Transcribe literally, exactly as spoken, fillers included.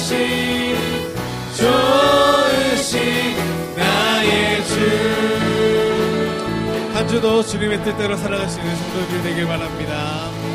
좋으신 나의 주. 한 주도 주님의 뜻대로 살아갈 수 있는 성도들이 되길 바랍니다.